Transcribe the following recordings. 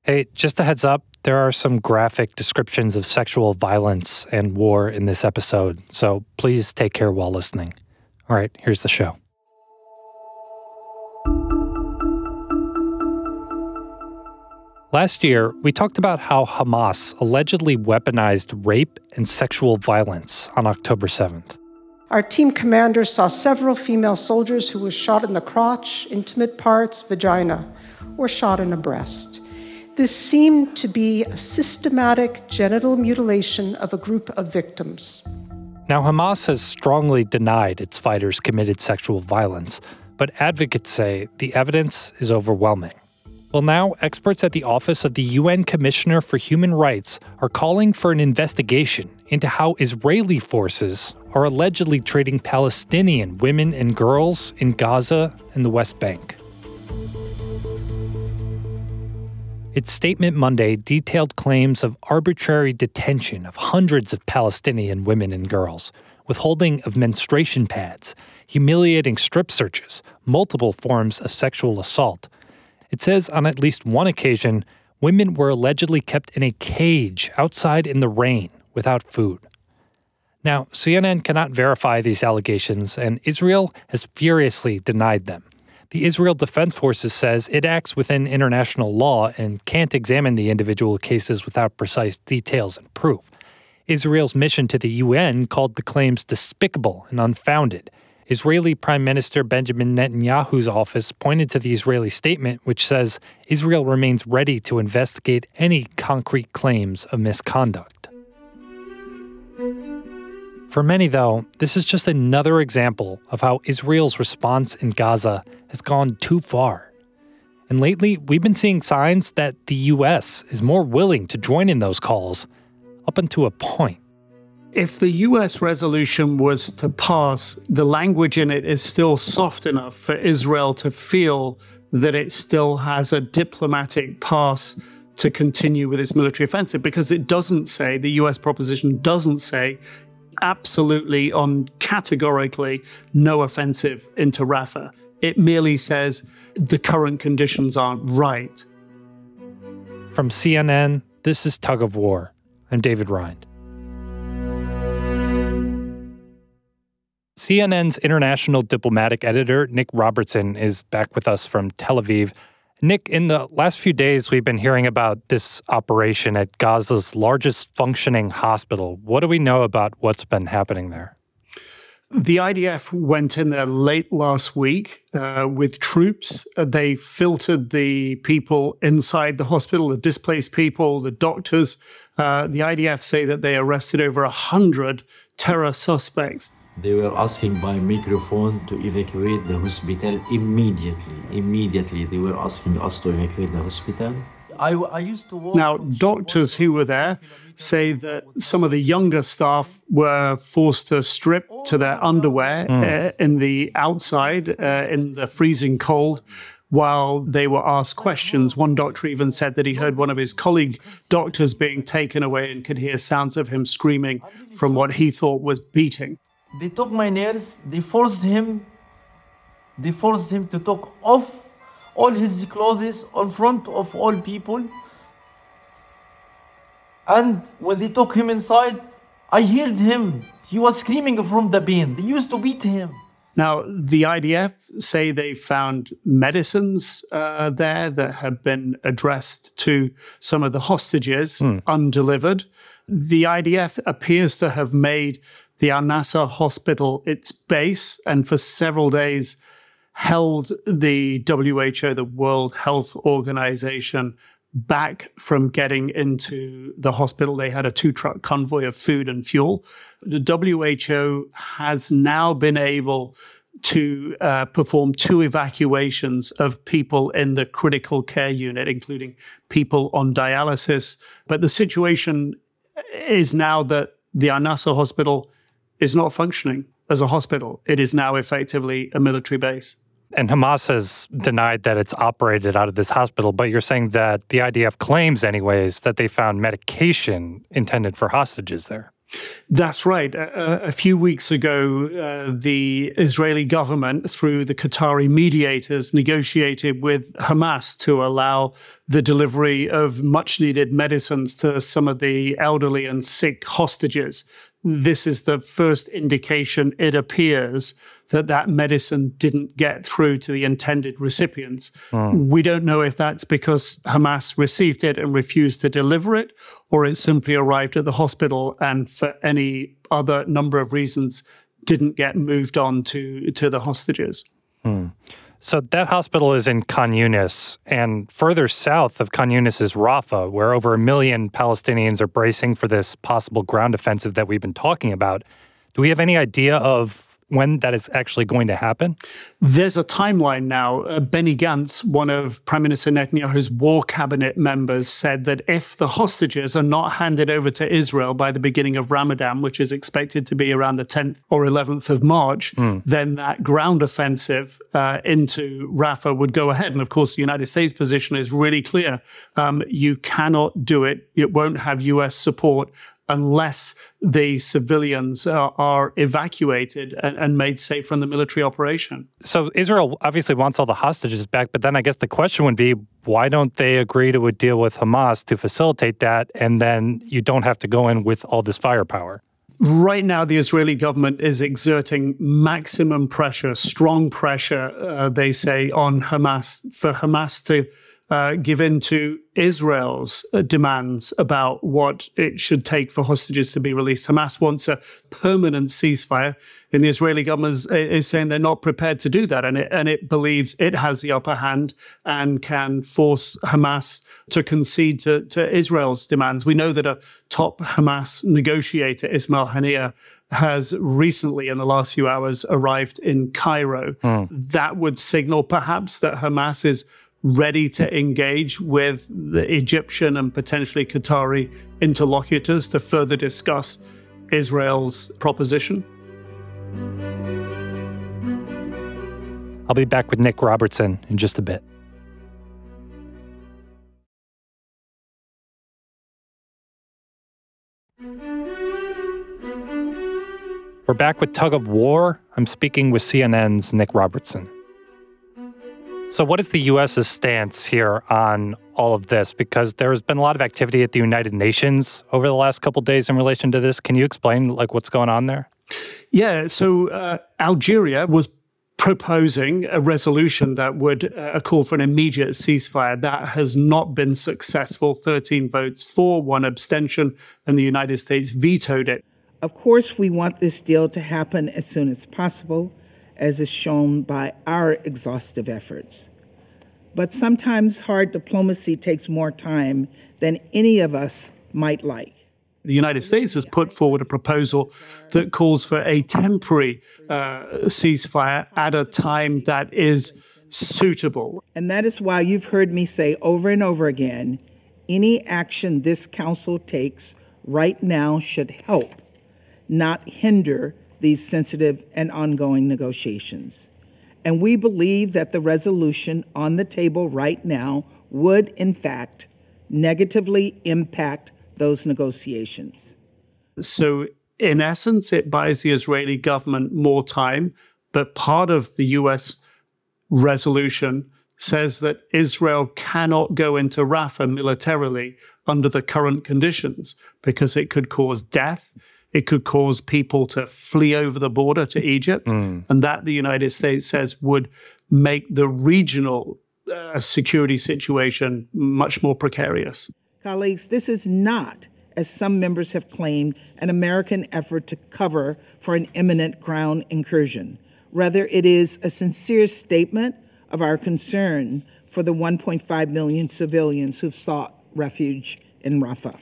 Hey, just a heads up, there are some graphic descriptions of sexual violence and war in this episode, so please take care while listening. All right, here's the show. Last year, we talked about how Hamas allegedly weaponized rape and sexual violence on October 7th. Our team commander saw several female soldiers who were shot in the crotch, intimate parts, vagina, or shot in a breast. This seemed to be a systematic genital mutilation of a group of victims. Now, Hamas has strongly denied its fighters committed sexual violence, but advocates say the evidence is overwhelming. Well, now experts at the Office of the UN Commissioner for Human Rights are calling for an investigation into how Israeli forces are allegedly treating Palestinian women and girls in Gaza and the West Bank. Its statement Monday detailed claims of arbitrary detention of hundreds of Palestinian women and girls, withholding of menstruation pads, humiliating strip searches, multiple forms of sexual assault. It says on at least one occasion, women were allegedly kept in a cage outside in the rain without food. Now, CNN cannot verify these allegations, and Israel has furiously denied them. The Israel Defense Forces says it acts within international law and can't examine the individual cases without precise details and proof. Israel's mission to the UN called the claims despicable and unfounded. Israeli Prime Minister Benjamin Netanyahu's office pointed to the Israeli statement, which says Israel remains ready to investigate any concrete claims of misconduct. For many, though, this is just another example of how Israel's response in Gaza has gone too far. And lately, we've been seeing signs that the U.S. is more willing to join in those calls, up until a point. If the U.S. resolution was to pass, the language in it is still soft enough for Israel to feel that it still has a diplomatic pass to continue with its military offensive, because it doesn't say, the U.S. proposition doesn't say, absolutely categorically no offensive into Rafah. It merely says the current conditions aren't right. From CNN, this is Tug of War. I'm David Rind. CNN's international diplomatic editor, Nick Robertson, is back with us from Tel Aviv. Nick, in the last few days, we've been hearing about this operation at Gaza's largest functioning hospital. What do we know about what's been happening there? The IDF went in there late last week with troops. They filtered the people inside the hospital, the displaced people, the doctors. The IDF say that they arrested over 100 terror suspects. They were asking by microphone to evacuate the hospital immediately. Immediately, they were asking us to evacuate the hospital. I used to work. Now, doctors who were there say that some of the younger staff were forced to strip to their underwear in the outside, in the freezing cold, while they were asked questions. One doctor even said that he heard one of his colleague doctors being taken away and could hear sounds of him screaming from what he thought was beating. They took my nurse, they forced him to take off all his clothes in front of all people. And when they took him inside, I heard him. He was screaming from the pain. They used to beat him. Now, the IDF say they found medicines there that have been addressed to some of the hostages undelivered. The IDF appears to have made the Al-Nasser hospital its base, and for several days held the WHO, the World Health Organization, back from getting into the hospital. They had a 2-truck convoy of food and fuel. The WHO has now been able to perform 2 evacuations of people in the critical care unit, including people on dialysis. But the situation is now that the Al-Nasser hospital is not functioning as a hospital. It is now effectively a military base. And Hamas has denied that it's operated out of this hospital, but you're saying that the IDF claims anyways that they found medication intended for hostages there. That's right. A few weeks ago, the Israeli government, through the Qatari mediators, negotiated with Hamas to allow the delivery of much-needed medicines to some of the elderly and sick hostages. This is the first indication, it appears, that medicine didn't get through to the intended recipients. We don't know if that's because Hamas received it and refused to deliver it, or it simply arrived at the hospital and for any other number of reasons didn't get moved on to the hostages. So that hospital is in Khan Yunis, and further south of Khan Yunis is Rafah, where over 1 million Palestinians are bracing for this possible ground offensive that we've been talking about. Do we have any idea of when that is actually going to happen? There's a timeline now. Benny Gantz, one of Prime Minister Netanyahu's war cabinet members, said that if the hostages are not handed over to Israel by the beginning of Ramadan, which is expected to be around the 10th or 11th of March, then that ground offensive into Rafah would go ahead. And of course, the United States position is really clear. You cannot do it. It won't have U.S. support unless the civilians are evacuated and made safe from the military operation. So Israel obviously wants all the hostages back, but then I guess the question would be, why don't they agree to a deal with Hamas to facilitate that, and then you don't have to go in with all this firepower? Right now, the Israeli government is exerting maximum pressure, strong pressure, they say, on Hamas, for Hamas to give in to Israel's demands about what it should take for hostages to be released. Hamas wants a permanent ceasefire, and the Israeli government is saying they're not prepared to do that, and it believes it has the upper hand and can force Hamas to concede to Israel's demands. We know that a top Hamas negotiator, Ismail Haniyeh, has recently, in the last few hours, arrived in Cairo. That would signal perhaps that Hamas is ready to engage with the Egyptian and potentially Qatari interlocutors to further discuss Israel's proposition. I'll be back with Nick Robertson in just a bit. We're back with Tug of War. I'm speaking with CNN's Nick Robertson. So what is the U.S.'s stance here on all of this? Because there has been a lot of activity at the United Nations over the last couple of days in relation to this. Can you explain what's going on there? Yeah, so Algeria was proposing a resolution that would call for an immediate ceasefire. That has not been successful. 13 votes for, 1 abstention, and the United States vetoed it. Of course, we want this deal to happen as soon as possible, as is shown by our exhaustive efforts. But sometimes hard diplomacy takes more time than any of us might like. The United States has put forward a proposal that calls for a temporary ceasefire at a time that is suitable. And that is why you've heard me say over and over again, any action this council takes right now should help, not hinder these sensitive and ongoing negotiations. And we believe that the resolution on the table right now would, in fact, negatively impact those negotiations. So, in essence, it buys the Israeli government more time, but part of the U.S. resolution says that Israel cannot go into Rafah militarily under the current conditions because it could cause death. It could cause people to flee over the border to Egypt. And that, the United States says, would make the regional security situation much more precarious. Colleagues, this is not, as some members have claimed, an American effort to cover for an imminent ground incursion. Rather, it is a sincere statement of our concern for the 1.5 million civilians who've sought refuge in Rafah.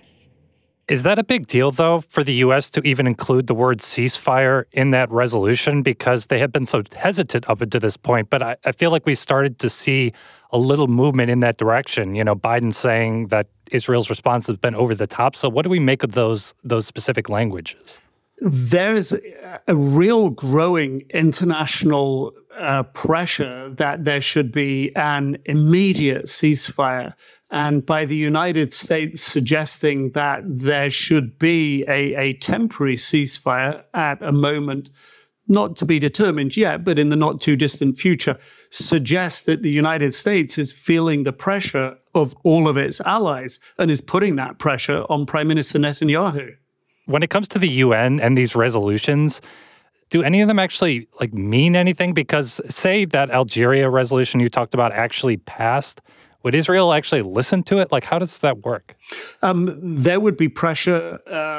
Is that a big deal, though, for the U.S. to even include the word ceasefire in that resolution? Because they have been so hesitant up until this point. But I feel like we started to see a little movement in that direction. You know, Biden saying that Israel's response has been over the top. So what do we make of those specific languages? there's a real growing international pressure that there should be an immediate ceasefire. And by the United States suggesting that there should be a temporary ceasefire at a moment not to be determined yet, but in the not too distant future, suggests that the United States is feeling the pressure of all of its allies and is putting that pressure on Prime Minister Netanyahu. When it comes to the UN and these resolutions, do any of them actually mean anything? Because say that Algeria resolution you talked about actually passed, would Israel actually listen to it? How does that work? There would be pressure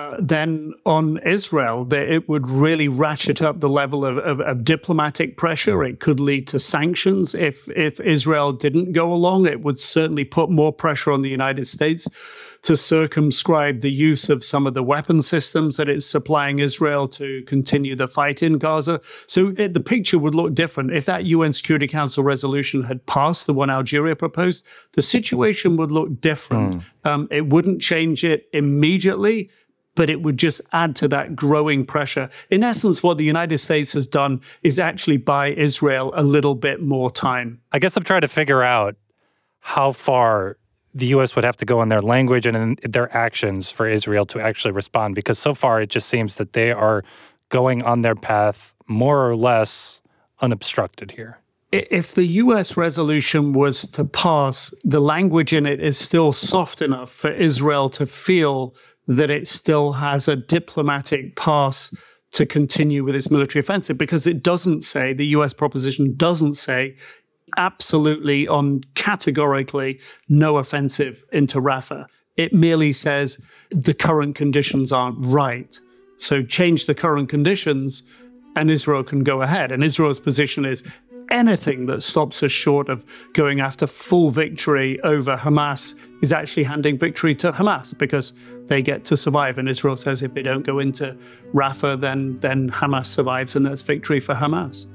then on Israel that it would really ratchet up the level of diplomatic pressure. It could lead to sanctions. If Israel didn't go along, it would certainly put more pressure on the United States to circumscribe the use of some of the weapon systems that it's supplying Israel to continue the fight in Gaza. So the picture would look different. If that UN Security Council resolution had passed, the one Algeria proposed, the situation would look different. It wouldn't change it immediately, but it would just add to that growing pressure. In essence, what the United States has done is actually buy Israel a little bit more time. I guess I'm trying to figure out how far the U.S. would have to go in their language and in their actions for Israel to actually respond, because so far it just seems that they are going on their path more or less unobstructed here. If the U.S. resolution was to pass, the language in it is still soft enough for Israel to feel that it still has a diplomatic pass to continue with its military offensive, because it doesn't say, the U.S. proposition doesn't say, absolutely categorically no offensive into Rafah. It merely says the current conditions aren't right. So change the current conditions and Israel can go ahead. And Israel's position is anything that stops us short of going after full victory over Hamas is actually handing victory to Hamas, because they get to survive. And Israel says if they don't go into Rafah, then Hamas survives and that's victory for Hamas.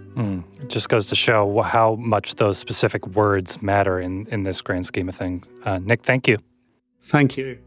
It just goes to show how much those specific words matter in this grand scheme of things. Nick, thank you. Thank you.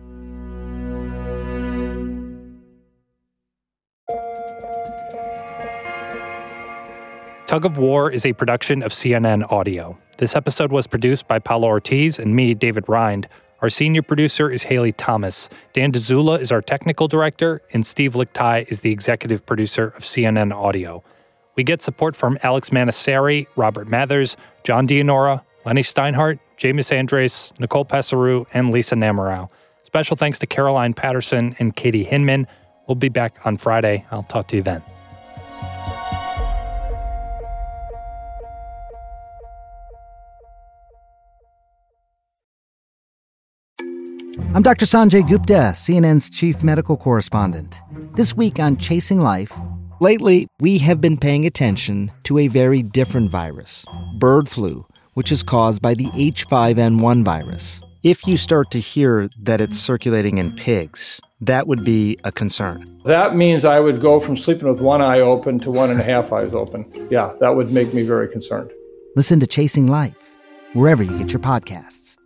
Tug of War is a production of CNN Audio. This episode was produced by Paolo Ortiz and me, David Rind. Our senior producer is Haley Thomas. Dan DeZula is our technical director, and Steve Lichtai is the executive producer of CNN Audio. We get support from Alex Manasseri, Robert Mathers, John Dianora, Lenny Steinhardt, James Andres, Nicole Passaru, and Lisa Namarau. Special thanks to Caroline Patterson and Katie Hinman. We'll be back on Friday. I'll talk to you then. I'm Dr. Sanjay Gupta, CNN's chief medical correspondent. This week on Chasing Life, lately we have been paying attention to a very different virus, bird flu, which is caused by the H5N1 virus. If you start to hear that it's circulating in pigs, that would be a concern. That means I would go from sleeping with one eye open to 1.5 eyes open. Yeah, that would make me very concerned. Listen to Chasing Life, wherever you get your podcasts.